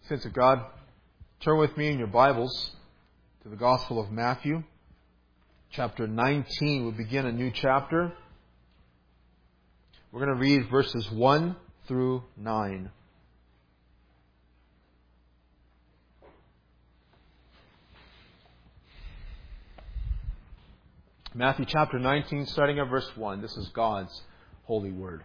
Saints of God, turn with me in your Bibles to the Gospel of Matthew, chapter 19. We'll begin a new chapter. We're going to read verses 1 through 9. Matthew chapter 19, starting at verse 1. This is God's holy word.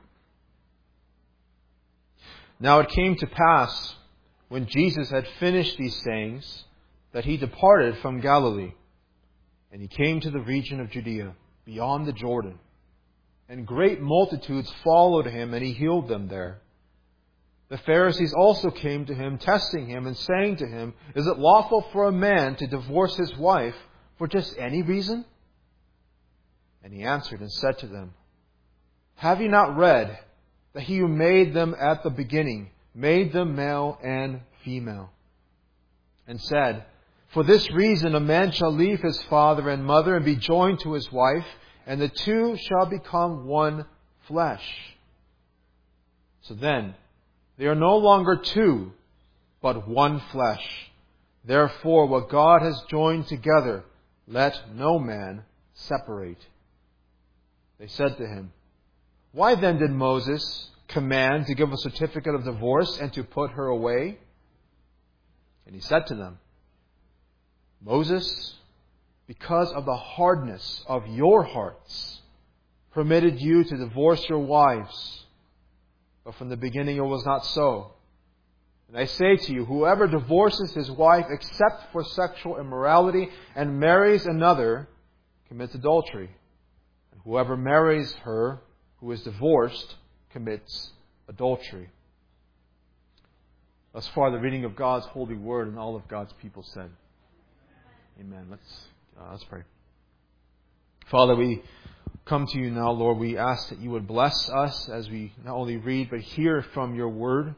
Now it came to pass, when Jesus had finished these sayings, that he departed from Galilee, and he came to the region of Judea, beyond the Jordan. And great multitudes followed him, and he healed them there. The Pharisees also came to him, testing him, and saying to him, "Is it lawful for a man to divorce his wife for just any reason?" And he answered and said to them, "Have you not read that he who made them at the beginning made them male and female? And said, for this reason a man shall leave his father and mother and be joined to his wife, and the two shall become one flesh. So then, they are no longer two, but one flesh. Therefore, what God has joined together, let no man separate." They said to him, "Why then did Moses command to give a certificate of divorce and to put her away?" And he said to them, "Moses, because of the hardness of your hearts, permitted you to divorce your wives. But from the beginning it was not so. And I say to you, whoever divorces his wife except for sexual immorality and marries another commits adultery. And whoever marries her who is divorced commits adultery." Thus far, the reading of God's holy word, and all of God's people said, Amen. Let's pray. Father, we come to you now, Lord. We ask that you would bless us as we not only read, but hear from your word.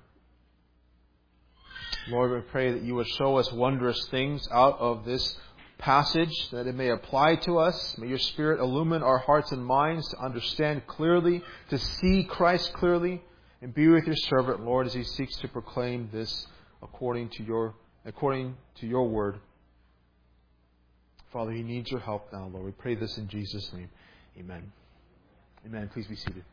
Lord, we pray that you would show us wondrous things out of this passage, that it may apply to us. May your Spirit illumine our hearts and minds to understand clearly, to see Christ clearly, and be with your servant, Lord, as he seeks to proclaim this according to your word. Father, he needs your help now, Lord. We pray this in Jesus' name. Amen. Amen. Please be seated.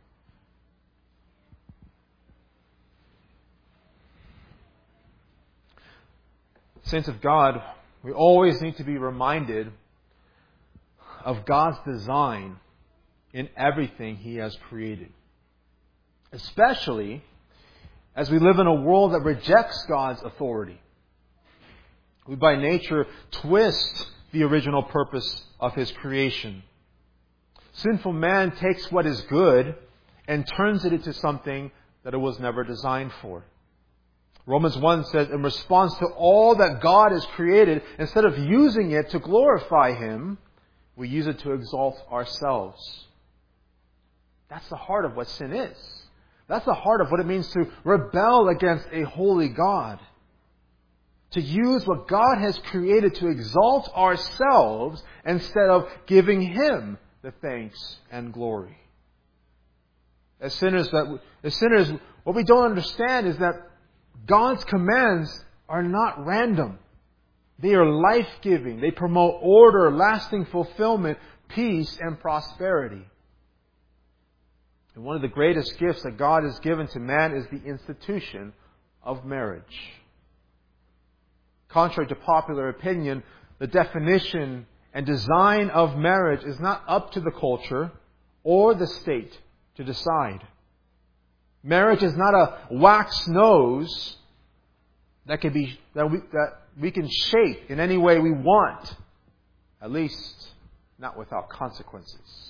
Saints of God, we always need to be reminded of God's design in everything he has created. Especially as we live in a world that rejects God's authority. We by nature twist the original purpose of his creation. Sinful man takes what is good and turns it into something that it was never designed for. Romans 1 says, in response to all that God has created, instead of using it to glorify him, we use it to exalt ourselves. That's the heart of what sin is. That's the heart of what it means to rebel against a holy God. To use what God has created to exalt ourselves instead of giving him the thanks and glory. As sinners, what we don't understand is that God's commands are not random. They are life-giving. They promote order, lasting fulfillment, peace, and prosperity. And one of the greatest gifts that God has given to man is the institution of marriage. Contrary to popular opinion, the definition and design of marriage is not up to the culture or the state to decide. Marriage is not a wax nose that we can shape in any way we want, at least not without consequences.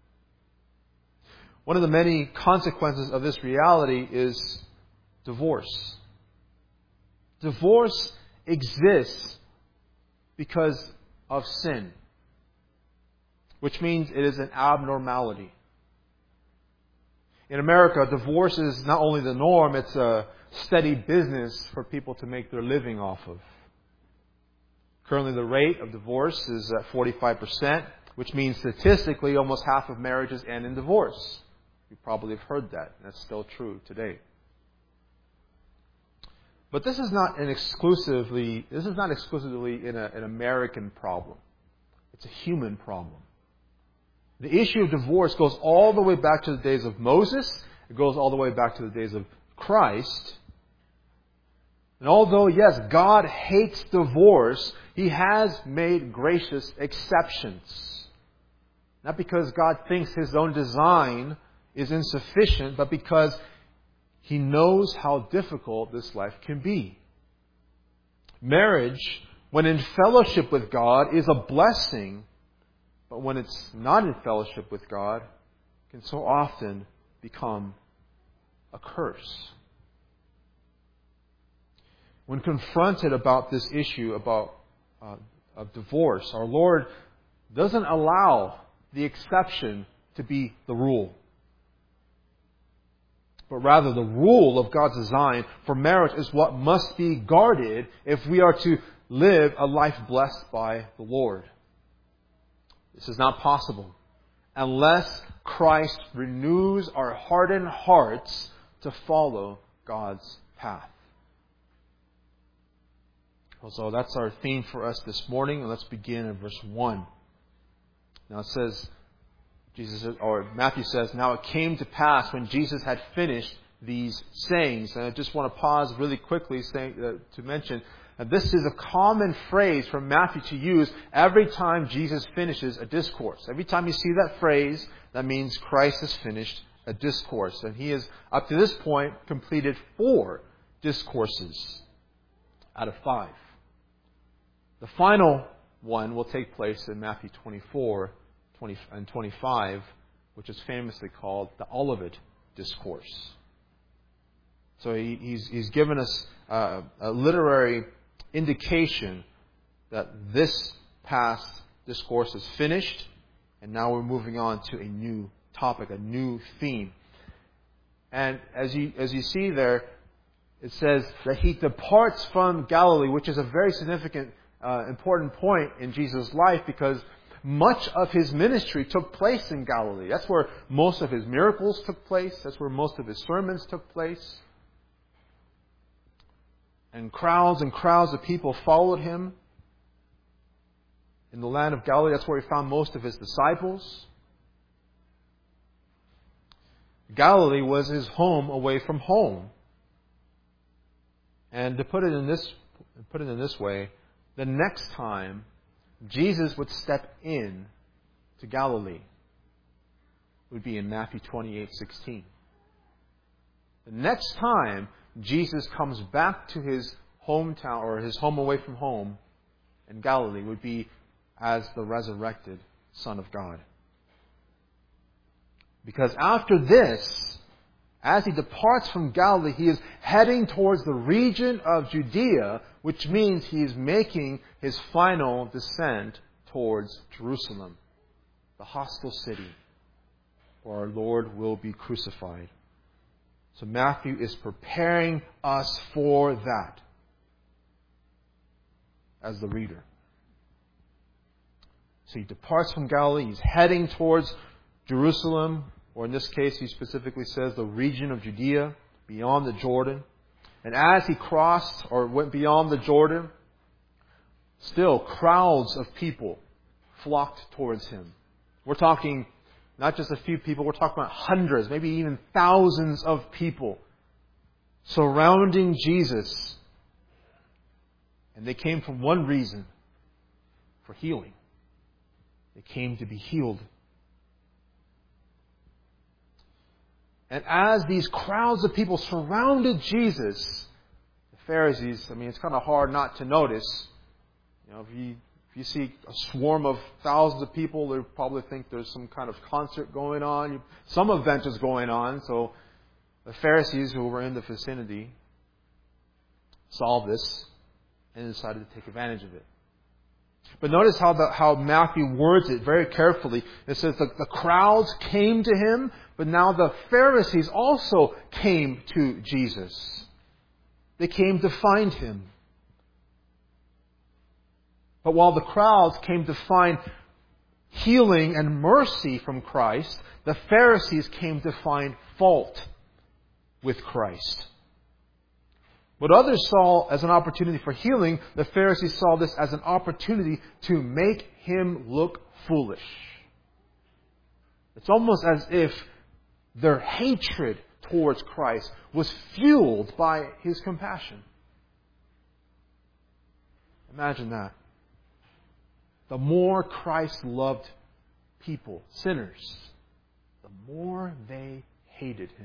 One of the many consequences of this reality is divorce. Divorce exists because of sin, which means it is an abnormality. In America, divorce is not only the norm, it's a steady business for people to make their living off of. Currently, the rate of divorce is at 45%, which means statistically almost half of marriages end in divorce. You probably have heard that. That's still true today. But this is not exclusively an American problem. It's a human problem. The issue of divorce goes all the way back to the days of Moses. It goes all the way back to the days of Christ. And although, yes, God hates divorce, He has made gracious exceptions. Not because God thinks His own design is insufficient, but because He knows how difficult this life can be. Marriage, when in fellowship with God, is a blessing, but when it's not in fellowship with God, can so often become a curse. When confronted about this issue of divorce, our Lord doesn't allow the exception to be the rule. But rather, the rule of God's design for marriage is what must be guarded if we are to live a life blessed by the Lord. This is not possible unless Christ renews our hardened hearts to follow God's path. So that's our theme for us this morning. And let's begin in verse 1. Now it says, Matthew says, now it came to pass when Jesus had finished these sayings. And I just want to pause really quickly to mention that this is a common phrase for Matthew to use every time Jesus finishes a discourse. Every time you see that phrase, that means Christ has finished a discourse. And He has, up to this point, completed 4 discourses out of 5. The final one will take place in Matthew 24 and 25, which is famously called the Olivet Discourse. So he's given us a literary indication that this past discourse is finished, and now we're moving on to a new topic, a new theme. And as you see there, it says that He departs from Galilee, which is a very significant important point in Jesus' life, because much of His ministry took place in Galilee. That's where most of His miracles took place. That's where most of His sermons took place. And crowds of people followed Him. In the land of Galilee, that's where He found most of His disciples. Galilee was His home away from home. And to put it in this way, the next time Jesus would step in to Galilee would be in Matthew 28:16. The next time Jesus comes back to His hometown or His home away from home in Galilee would be as the resurrected Son of God. Because after this, as He departs from Galilee, He is heading towards the region of Judea, which means He is making His final descent towards Jerusalem, the hostile city where our Lord will be crucified. So Matthew is preparing us for that as the reader. So He departs from Galilee, He's heading towards Jerusalem, or in this case, He specifically says the region of Judea, beyond the Jordan. And as He crossed or went beyond the Jordan, still crowds of people flocked towards Him. We're talking not just a few people, we're talking about hundreds, maybe even thousands of people surrounding Jesus. And they came for one reason, for healing. They came to be healed. And as these crowds of people surrounded Jesus, the Pharisees, it's kind of hard not to notice. If you see a swarm of thousands of people, they probably think there's some kind of concert going on. Some event is going on. So the Pharisees who were in the vicinity saw this and decided to take advantage of it. But notice how Matthew words it very carefully. It says that the crowds came to Him, but now the Pharisees also came to Jesus. They came to find Him. But while the crowds came to find healing and mercy from Christ, the Pharisees came to find fault with Christ. What others saw as an opportunity for healing, the Pharisees saw this as an opportunity to make him look foolish. It's almost as if their hatred towards Christ was fueled by his compassion. Imagine that. The more Christ loved people, sinners, the more they hated him.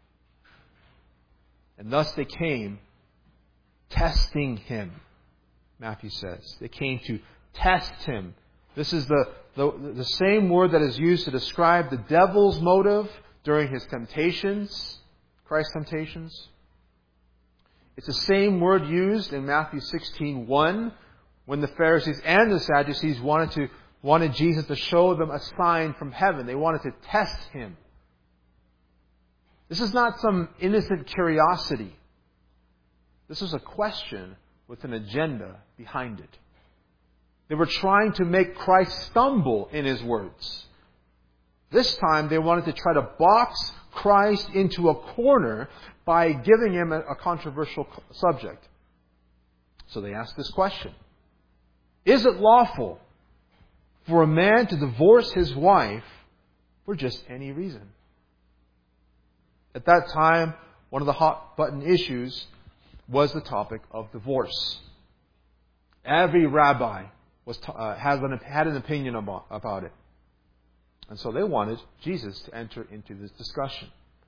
And thus they came testing him, Matthew says. They came to test him. This is the same word that is used to describe the devil's motive during his temptations, Christ's temptations. It's the same word used in Matthew 16:1 when the Pharisees and the Sadducees wanted Jesus to show them a sign from heaven. They wanted to test him. This is not some innocent curiosity. This is a question with an agenda behind it. They were trying to make Christ stumble in his words. This time they wanted to try to box Christ into a corner by giving him a controversial subject. So they asked this question. Is it lawful for a man to divorce his wife for just any reason? At that time, one of the hot button issues was the topic of divorce. Every rabbi had an opinion about it. And so they wanted Jesus to enter into this discussion.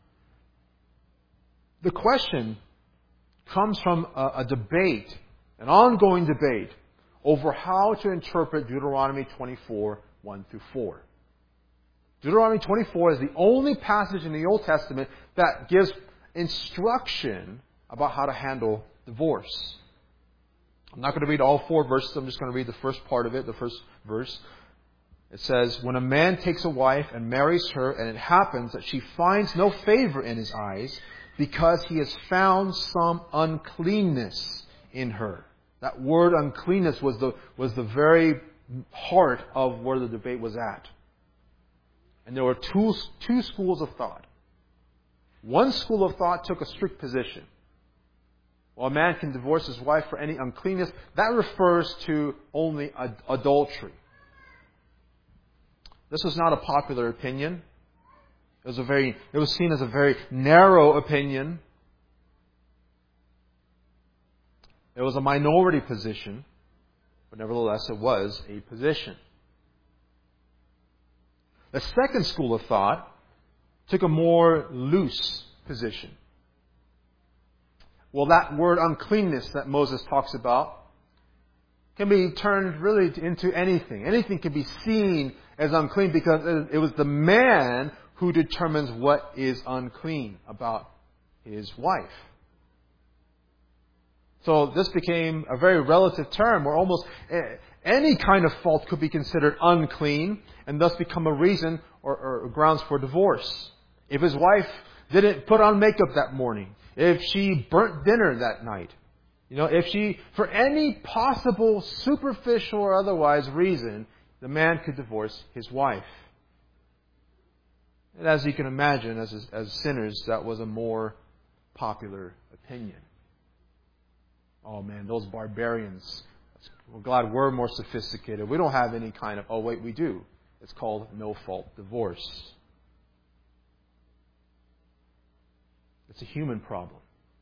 The question comes from a debate, an ongoing debate, over how to interpret Deuteronomy 24, 1 through 4. Deuteronomy 24 is the only passage in the Old Testament that gives instruction about how to handle divorce. I'm not going to read all 4 verses. I'm just going to read the first part of it, the first verse. It says, when a man takes a wife and marries her, and it happens that she finds no favor in his eyes because he has found some uncleanness in her. That word uncleanness was the very heart of where the debate was at. And there were two schools of thought. One school of thought took a strict position. Well, a man can divorce his wife for any uncleanness. That refers to only adultery. This was not a popular opinion. It was seen as a very narrow opinion. It was a minority position, but nevertheless it was a position. The second school of thought took a more loose position. Well, that word uncleanness that Moses talks about can be turned really into anything. Anything can be seen as unclean because it was the man who determines what is unclean about his wife. So this became a very relative term where almost any kind of fault could be considered unclean and thus become a reason or grounds for divorce. If his wife didn't put on makeup that morning, if she burnt dinner that night, if she, for any possible superficial or otherwise reason, the man could divorce his wife. And as you can imagine, as sinners, that was a more popular opinion. Oh man, those barbarians. We're glad we're more sophisticated. We don't have any kind of, we do. It's called no-fault divorce. It's a human problem.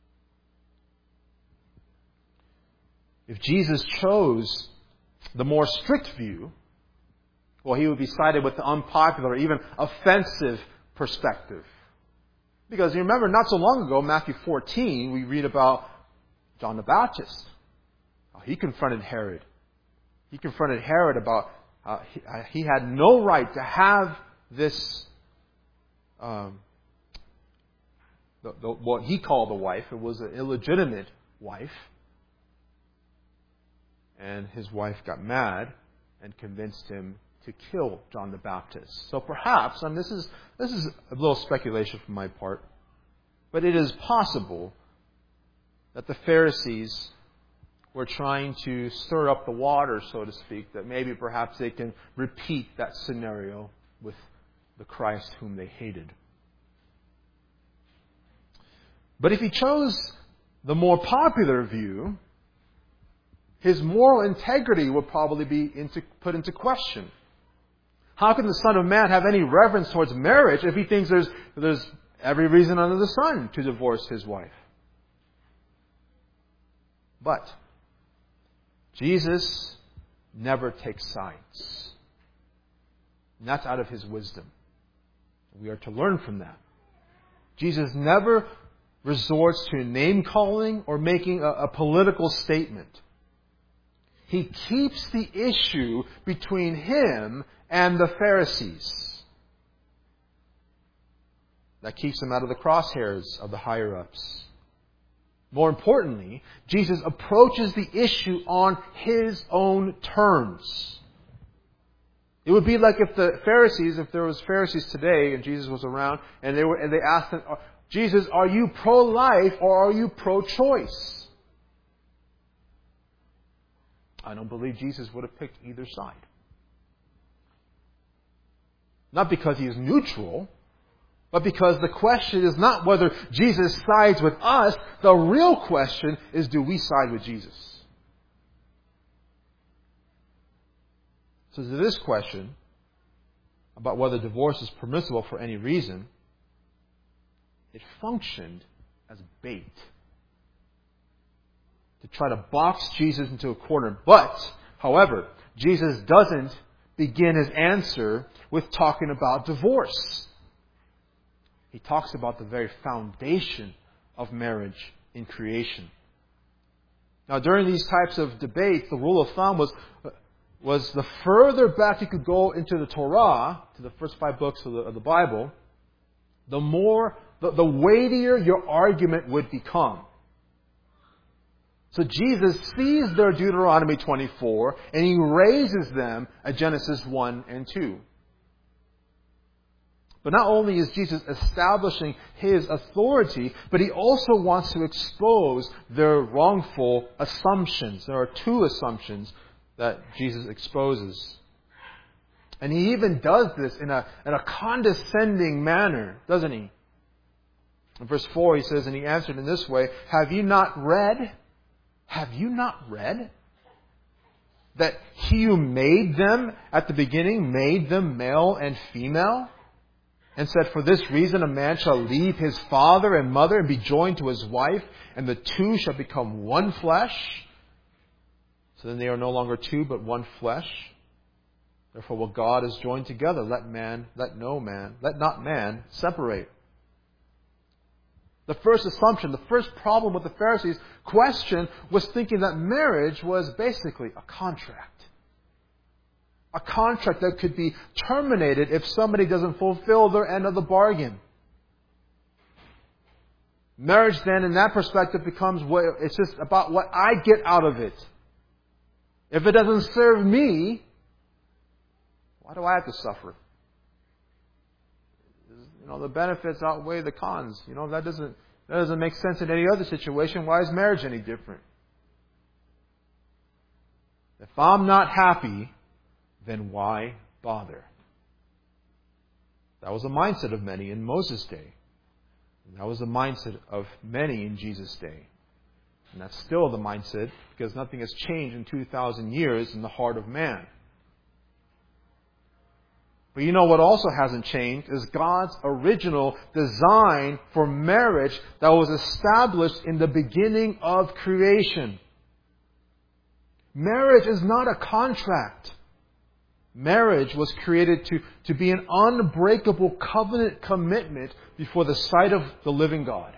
If Jesus chose the more strict view, he would be sided with the unpopular, even offensive perspective. Because you remember, not so long ago, Matthew 14, we read about John the Baptist. He confronted Herod. He confronted Herod about he had no right to have this, what he called a wife. It was an illegitimate wife. And his wife got mad and convinced him to kill John the Baptist. So perhaps, and this is a little speculation from my part, but it is possible that the Pharisees were trying to stir up the water, so to speak, that maybe perhaps they can repeat that scenario with the Christ whom they hated. But if he chose the more popular view, his moral integrity would probably be put into question. How can the Son of Man have any reverence towards marriage if he thinks there's every reason under the sun to divorce his wife? But Jesus never takes sides. And that's out of his wisdom. We are to learn from that. Jesus never resorts to name-calling or making a political statement. He keeps the issue between him and the Pharisees. That keeps him out of the crosshairs of the higher-ups. More importantly, Jesus approaches the issue on his own terms. It would be like if there was Pharisees today and Jesus was around, and they asked him, Jesus, are you pro-life or are you pro-choice? I don't believe Jesus would have picked either side. Not because he is neutral, but because the question is not whether Jesus sides with us. The real question is, do we side with Jesus? So to this question about whether divorce is permissible for any reason, it functioned as bait to try to box Jesus into a corner. But, however, Jesus doesn't begin his answer with talking about divorce. He talks about the very foundation of marriage in creation. Now, during these types of debates, the rule of thumb was the further back you could go into the Torah, to the first 5 books of the Bible, the weightier your argument would become. So Jesus sees their Deuteronomy 24 and he raises them at Genesis 1 and 2. But not only is Jesus establishing his authority, but he also wants to expose their wrongful assumptions. There are 2 assumptions that Jesus exposes. And he even does this in a condescending manner, doesn't he? In verse 4 he says, and he answered in this way, Have you not read that he who made them at the beginning made them male and female? And said, for this reason a man shall leave his father and mother and be joined to his wife, and the 2 shall become one flesh. So then they are no longer 2, but one flesh. Therefore what God has joined together, let not man separate. The first assumption, the first problem with the Pharisees' question was thinking that marriage was basically a contract. A contract that could be terminated if somebody doesn't fulfill their end of the bargain. Marriage then, in that perspective, becomes it's just about what I get out of it. If it doesn't serve me, why do I have to suffer? The benefits outweigh the cons. That doesn't make sense in any other situation. Why is marriage any different? If I'm not happy, then why bother? That was the mindset of many in Moses' day. And that was the mindset of many in Jesus' day. And that's still the mindset because nothing has changed in 2,000 years in the heart of man. But what also hasn't changed is God's original design for marriage that was established in the beginning of creation. Marriage is not a contract. Marriage was created to be an unbreakable covenant commitment before the sight of the living God.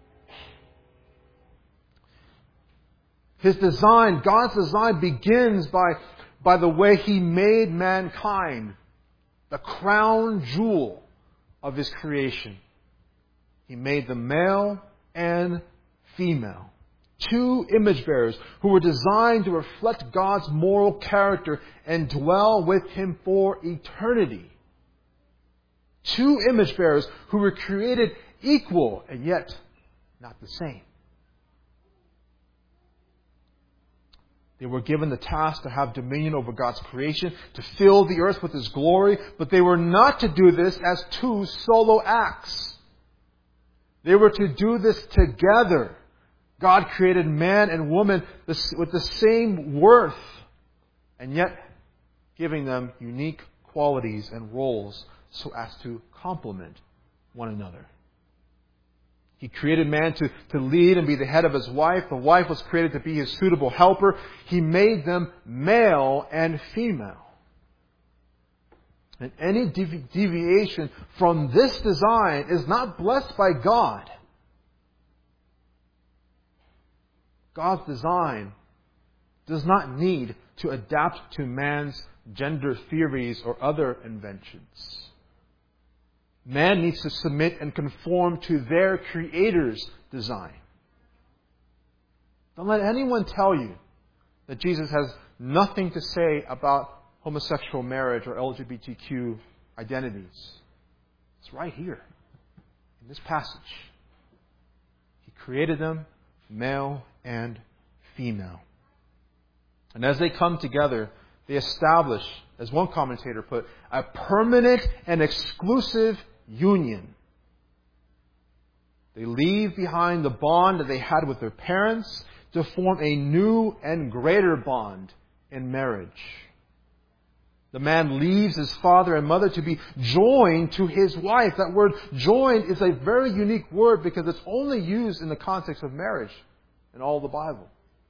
God's design begins by the way He made mankind, the crown jewel of His creation. He made them male and female. 2 image bearers who were designed to reflect God's moral character and dwell with Him for eternity. 2 image bearers who were created equal and yet not the same. They were given the task to have dominion over God's creation, to fill the earth with His glory, but they were not to do this as 2 solo acts. They were to do this together God created man and woman with the same worth, and yet giving them unique qualities and roles so as to complement one another. He created man to lead and be the head of his wife. The wife was created to be his suitable helper. He made them male and female. And any deviation from this design is not blessed by God. God's design does not need to adapt to man's gender theories or other inventions. Man needs to submit and conform to their Creator's design. Don't let anyone tell you that Jesus has nothing to say about homosexual marriage or LGBTQ identities. It's right here in this passage. He created them male and female. And as they come together, they establish, as one commentator put, a permanent and exclusive union. They leave behind the bond that they had with their parents to form a new and greater bond in marriage. The man leaves his father and mother to be joined to his wife. That word joined is a very unique word because it's only used in the context of marriage in all the Bible.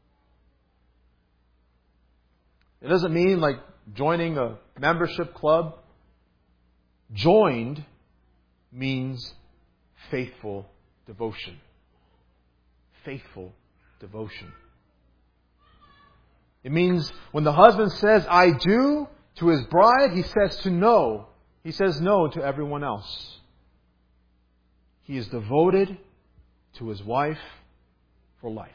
It doesn't mean like joining a membership club. Joined means faithful devotion. Faithful devotion. It means when the husband says, I do, to his bride, he says no to everyone else. He is devoted to his wife for life.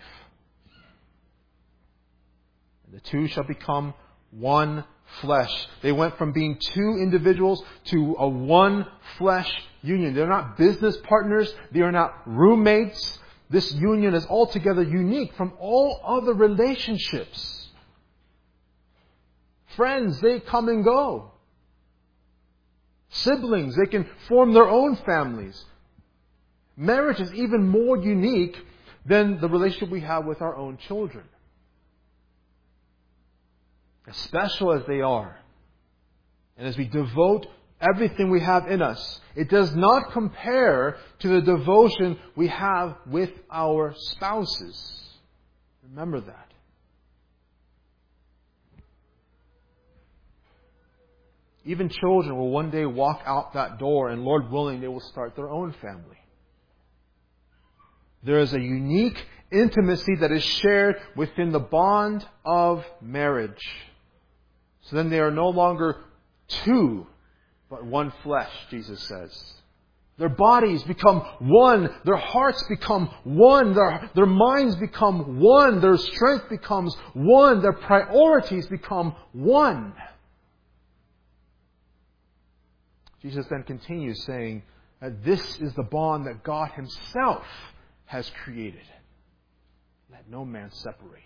And the two shall become one flesh. They went from being two individuals to a one flesh union. They're not business partners. They are not roommates. This union is altogether unique from all other relationships. Friends, they come and go. Siblings, they can form their own families. Marriage is even more unique than the relationship we have with our own children. As special as they are, and as we devote everything we have in us, it does not compare to the devotion we have with our spouses. Remember that. Even children will one day walk out that door, and Lord willing, they will start their own family. There is a unique intimacy that is shared within the bond of marriage. So then they are no longer two, but one flesh, Jesus says. Their bodies become one. Their hearts become one. Their minds become one. Their strength becomes one. Their priorities become one. Jesus then continues saying that this is the bond that God Himself has created. Let no man separate.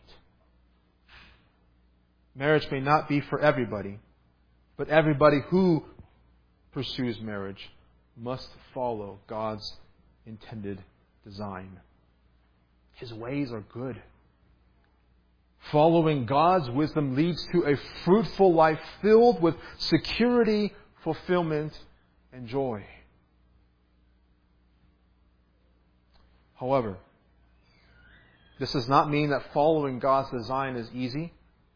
Marriage may not be for everybody, but everybody who pursues marriage must follow God's intended design. His ways are good. Following God's wisdom leads to a fruitful life filled with security, fulfillment, and joy. However, this does not mean that following God's design is easy.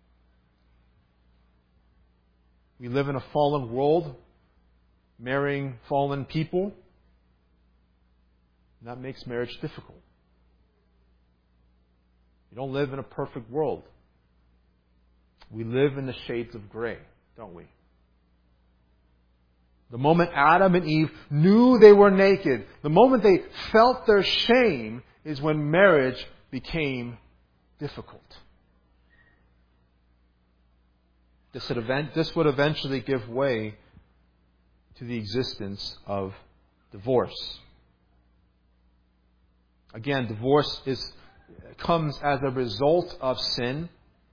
We live in a fallen world, marrying fallen people. And that makes marriage difficult. We don't live in a perfect world. We live in the shades of gray, don't we? The moment Adam and Eve knew they were naked, the moment they felt their shame, is when marriage became difficult. This would eventually give way to the existence of divorce. Again, divorce comes as a result of sin.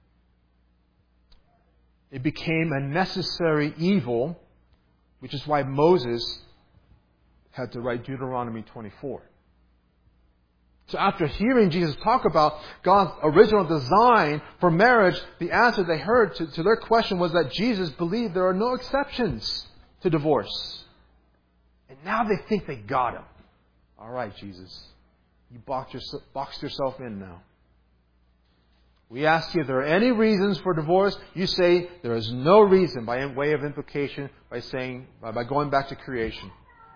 It became a necessary evil, which is why Moses had to write Deuteronomy 24. So after hearing Jesus talk about God's original design for marriage, the answer they heard to their question was that Jesus believed there are no exceptions to divorce. And now they think they got him. All right, Jesus, you boxed yourself in now. We ask you if there are any reasons for divorce. You say there is no reason by way of implication by going back to creation.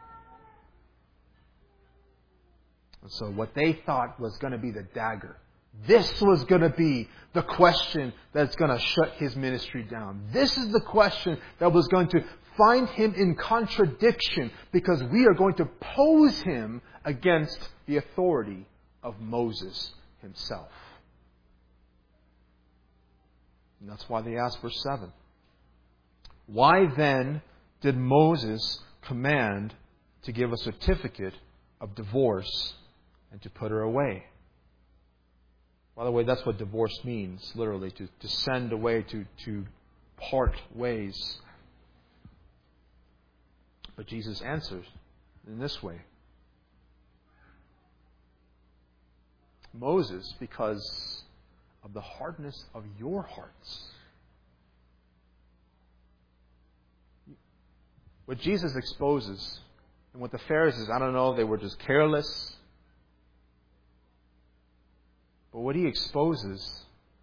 And so what they thought was going to be the dagger. This was going to be the question that's going to shut his ministry down. This is the question that was going to find him in contradiction, because we are going to pose him against the authority of Moses himself. And that's why they asked verse 7. Why then did Moses command to give a certificate of divorce and to put her away? By the way, that's what divorce means, literally, to send away, to part ways. But Jesus answers in this way. Moses, because of the hardness of your hearts. What Jesus exposes, and what the Pharisees, I don't know, they were just careless. But what he exposes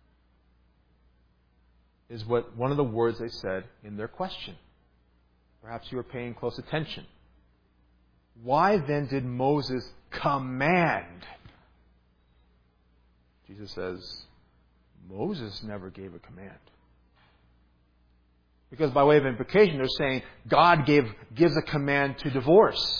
is what one of the words they said in their question. Perhaps you were paying close attention. Why then did Moses command? Jesus says, Moses never gave a command. Because by way of implication, they're saying God gives a command to divorce.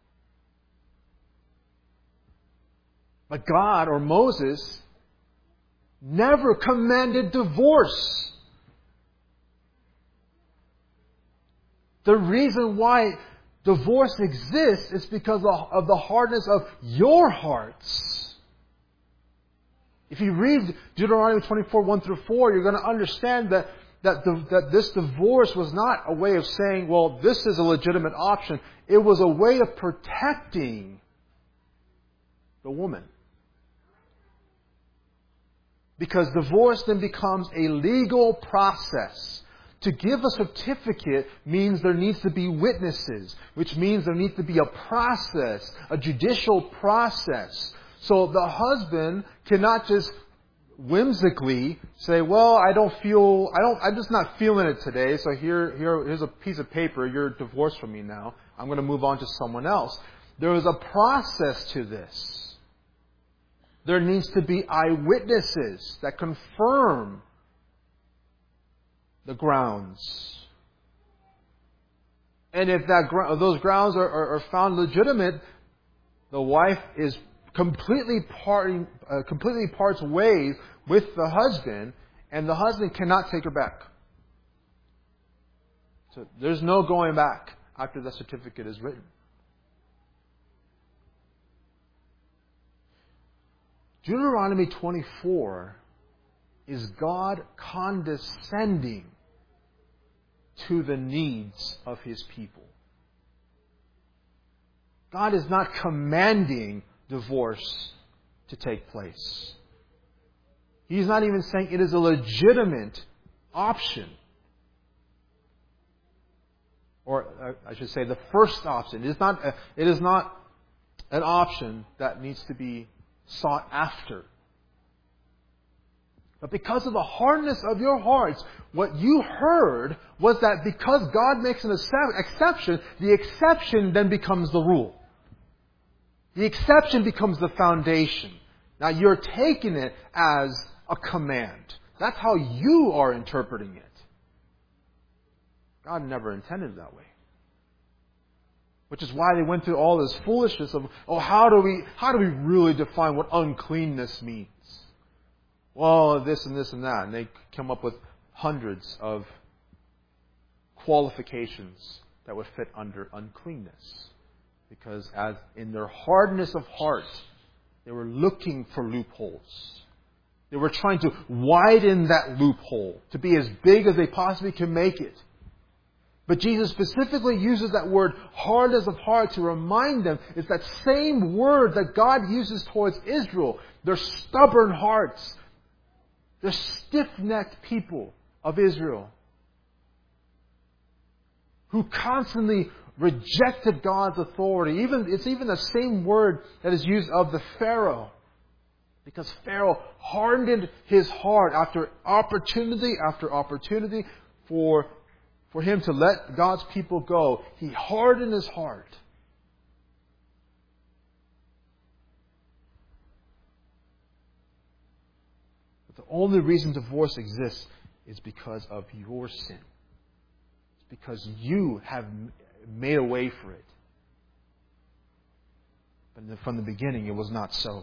But God, or Moses, never commanded divorce. The reason why divorce exists is because of the hardness of your hearts. If you read Deuteronomy 24, 1 through 4, you're going to understand that this divorce was not a way of saying, well, this is a legitimate option. It was a way of protecting the woman. Because divorce then becomes a legal process. To give a certificate means there needs to be witnesses, which means there needs to be a process, a judicial process. So the husband cannot just whimsically say, well, I'm just not feeling it today, so here's a piece of paper, you're divorced from me now. I'm going to move on to someone else. There is a process to this. There needs to be eyewitnesses that confirm the grounds. And if those grounds are found legitimate, the wife is completely parts ways with the husband, and the husband cannot take her back. So there's no going back after the certificate is written. Deuteronomy 24 is God condescending to the needs of His people. God is not commanding divorce to take place. He's not even saying it is a legitimate option. Or I should say the first option. It is not an option that needs to be sought after. But because of the hardness of your hearts, what you heard was that because God makes an exception, the exception then becomes the rule. The exception becomes the foundation. Now you're taking it as a command. That's how you are interpreting it. God never intended it that way. Which is why they went through all this foolishness of, how do we really define what uncleanness means? Well, this and this and that. And they come up with hundreds of qualifications that would fit under uncleanness. Because as in their hardness of heart, they were looking for loopholes. They were trying to widen that loophole to be as big as they possibly can make it. But Jesus specifically uses that word hardness of heart to remind them it's that same word that God uses towards Israel. Their stubborn hearts. The stiff-necked people of Israel who constantly rejected God's authority. It's even the same word that is used of the Pharaoh. Because Pharaoh hardened his heart after opportunity after opportunity for him to let God's people go. He hardened his heart. But the only reason divorce exists is because of your sin. It's because you have made a way for it. But from the beginning, it was not so.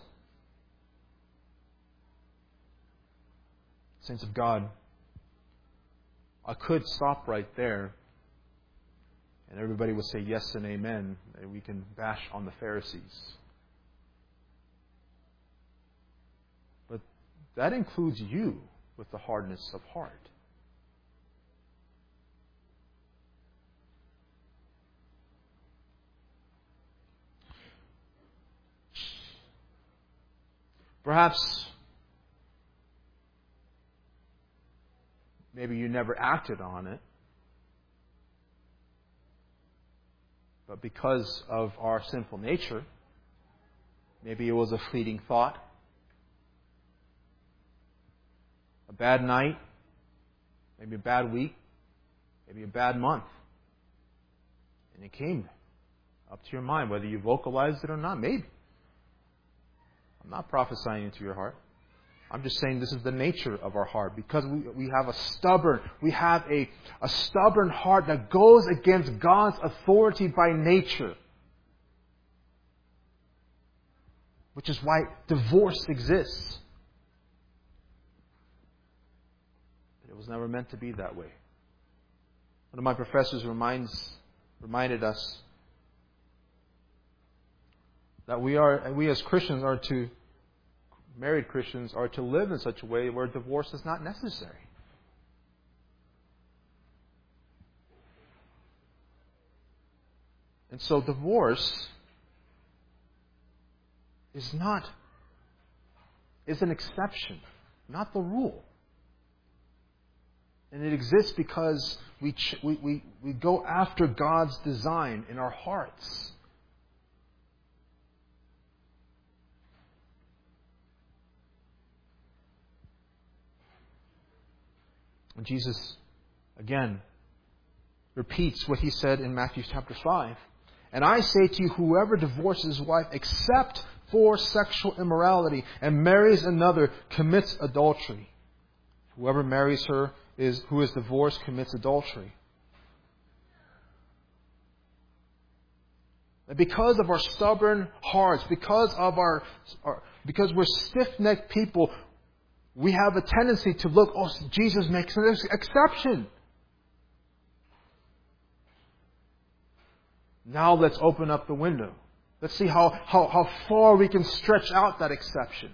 Saints of God, I could stop right there and everybody would say yes and amen, and we can bash on the Pharisees. But that includes you with the hardness of heart. Perhaps maybe you never acted on it, but because of our sinful nature, maybe it was a fleeting thought, a bad night, maybe a bad week, maybe a bad month. And it came up to your mind, whether you vocalized it or not, maybe. I'm not prophesying into your heart. I'm just saying this is the nature of our heart. Because we have a stubborn heart that goes against God's authority by nature. Which is why divorce exists. But it was never meant to be that way. One of my professors reminded us that we as Christians married Christians are to live in such a way where divorce is not necessary. And so divorce is an exception, not the rule. And it exists because we go after God's design in our hearts. And Jesus, again, repeats what He said in Matthew chapter 5. And I say to you, whoever divorces his wife except for sexual immorality and marries another commits adultery. Whoever marries her who is divorced commits adultery. And because of our stubborn hearts, because we're stiff-necked people, we have a tendency to look, Jesus makes an exception. Now let's open up the window. Let's see how far we can stretch out that exception.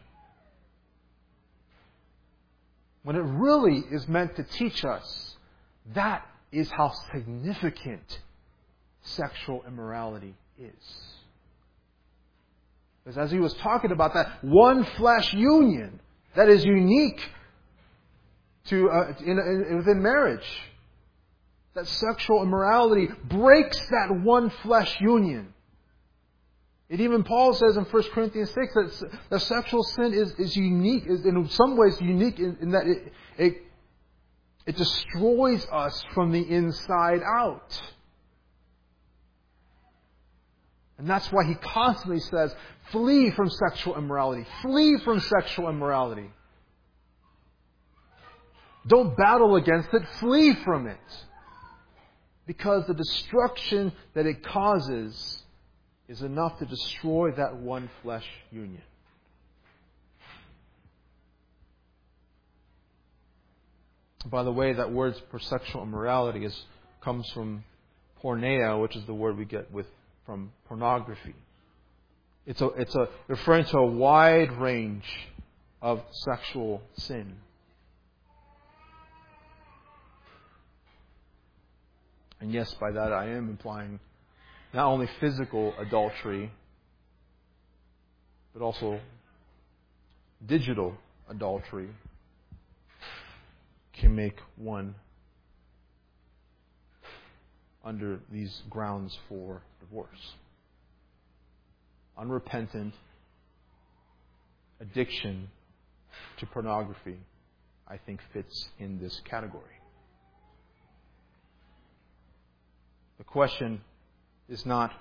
When it really is meant to teach us, that is how significant sexual immorality is. Because as he was talking about that one flesh union, that is unique to within marriage. That sexual immorality breaks that one flesh union. And even Paul says in 1 Corinthians 6 that sexual sin is unique, is in some ways unique in that it destroys us from the inside out. And that's why he constantly says, flee from sexual immorality. Flee from sexual immorality. Don't battle against it. Flee from it. Because the destruction that it causes is enough to destroy that one flesh union. By the way, that word for sexual immorality comes from porneia, which is the word we get from pornography. It's referring to a wide range of sexual sin. And yes, by that I am implying not only physical adultery, but also digital adultery can make one under these grounds for divorce. Unrepentant addiction to pornography, I think, fits in this category. The question is not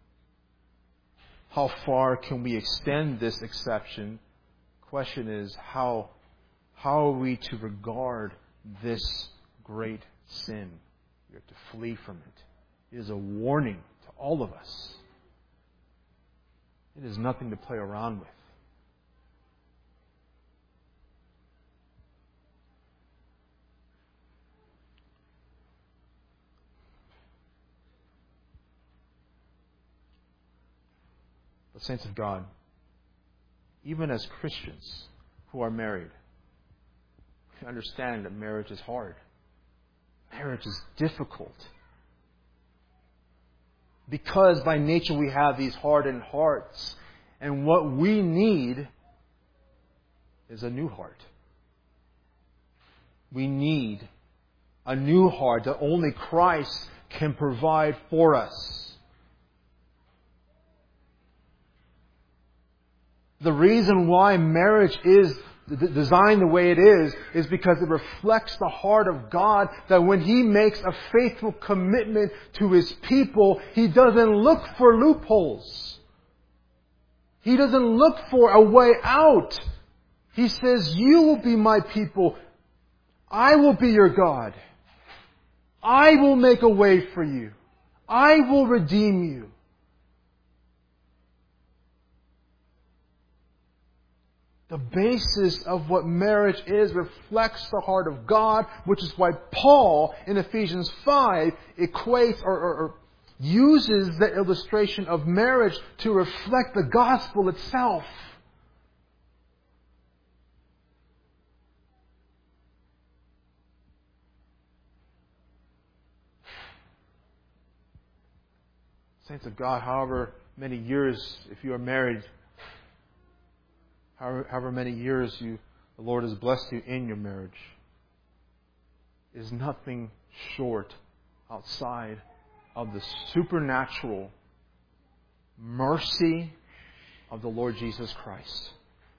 how far can we extend this exception. The question is how are we to regard this great sin? We have to flee from it. It is a warning to all of us. It is nothing to play around with. But saints of God, even as Christians who are married, we understand that marriage is hard. Marriage is difficult. Because by nature we have these hardened hearts. And what we need is a new heart. We need a new heart that only Christ can provide for us. The reason why marriage is designed the way it is because it reflects the heart of God, that when He makes a faithful commitment to His people, He doesn't look for loopholes. He doesn't look for a way out. He says, you will be my people. I will be your God. I will make a way for you. I will redeem you. The basis of what marriage is reflects the heart of God, which is why Paul in Ephesians 5 equates or uses the illustration of marriage to reflect the gospel itself. Saints of God, however many years, if you are married, however many years the Lord has blessed you in your marriage, is nothing short outside of the supernatural mercy of the Lord Jesus Christ.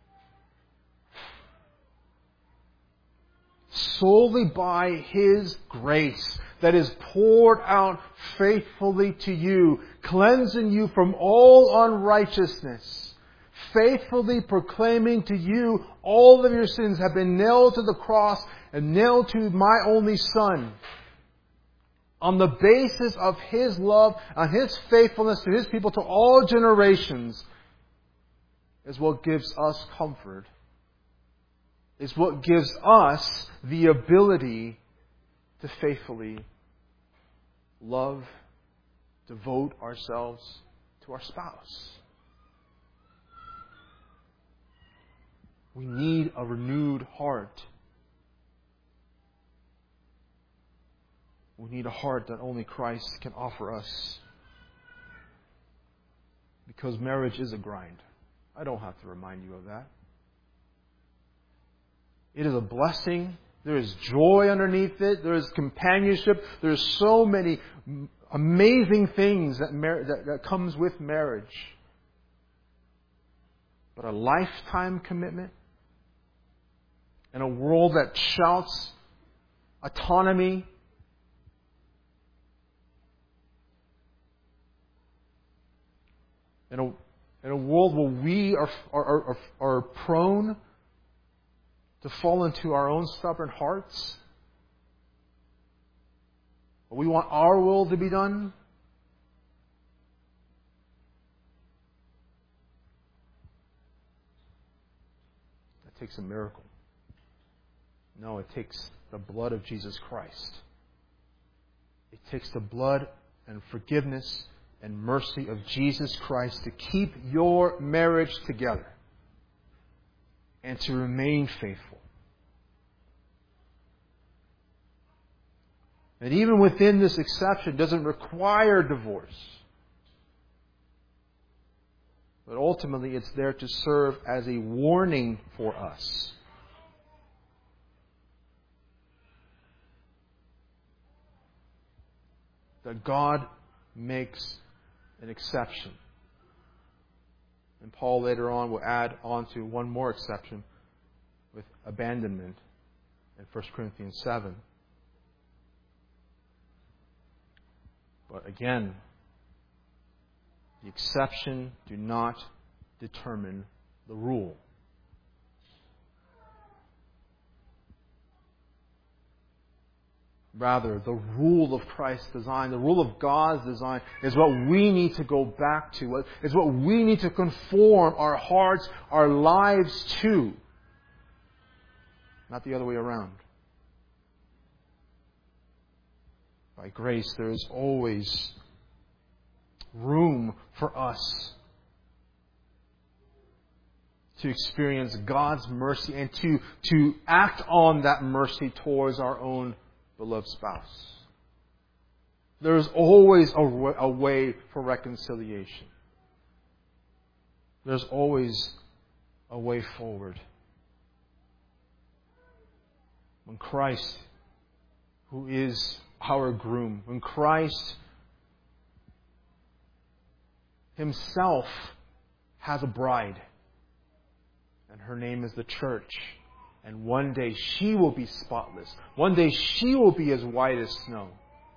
Solely by His grace that is poured out faithfully to you, cleansing you from all unrighteousness, faithfully proclaiming to you all of your sins have been nailed to the cross and nailed to my only Son. On the basis of His love and His faithfulness to His people to all generations is what gives us comfort. Is what gives us the ability to faithfully love, devote ourselves to our spouse. We need a renewed heart. We need a heart that only Christ can offer us. Because marriage is a grind. I don't have to rmind you of that. It is a blessing. There is joy underneath it. There is companionship. There are so many amazing things that comes with marriage. But a lifetime commitment in a world that shouts autonomy, in a world where we are prone to fall into our own stubborn hearts, we want our will to be done. That takes a miracle. No, it takes the blood of Jesus Christ. It takes the blood and forgiveness and mercy of Jesus Christ to keep your marriage together and to remain faithful. And even within this exception, doesn't require divorce. But ultimately, it's there to serve as a warning for us. That God makes an exception. And Paul later on will add on to one more exception with abandonment in 1 Corinthians 7. But again, the exception do not determine the rule. Rather, the rule of Christ's design, the rule of God's design, is what we need to go back to. Is what we need to conform our hearts, our lives to. Not the other way around. By grace, there is always room for us to experience God's mercy and to act on that mercy towards our own beloved spouse. There is always a way for reconciliation. There's always a way forward. When Christ, who is our groom, when Christ Himself has a bride, and her name is the church. And one day she will be spotless. One day she will be as white as snow.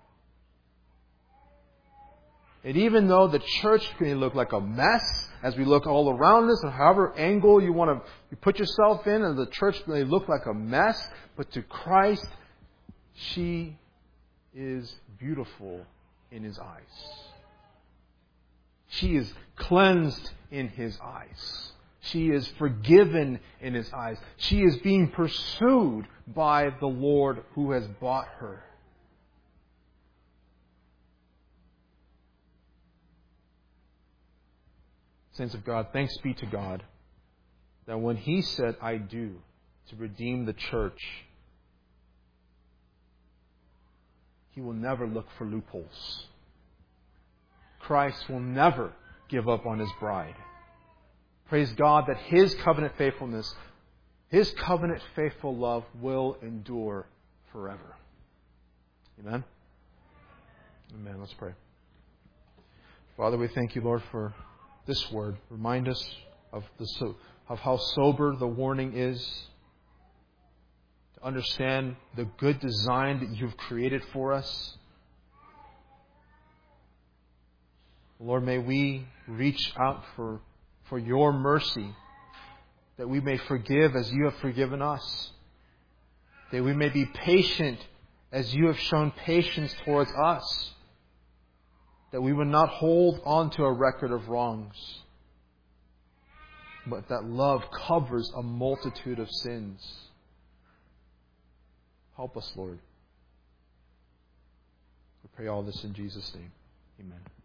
And even though the church may look like a mess, as we look all around us, and however angle you want to put yourself in, and the church may look like a mess, but to Christ, she is beautiful in His eyes. She is cleansed in His eyes. She is forgiven in His eyes. She is being pursued by the Lord who has bought her. Saints of God, thanks be to God that when He said, "I do," to redeem the church, He will never look for loopholes. Christ will never give up on His bride. Praise God that His covenant faithfulness, His covenant faithful love will endure forever. Amen? Amen. Let's pray. Father, we thank You, Lord, for this word. Remind us of how sober the warning is. To understand the good design that You've created for us. Lord, may we reach out for Your mercy, that we may forgive as You have forgiven us. That we may be patient as You have shown patience towards us. That we would not hold on to a record of wrongs, but that love covers a multitude of sins. Help us, Lord. We pray all this in Jesus' name. Amen.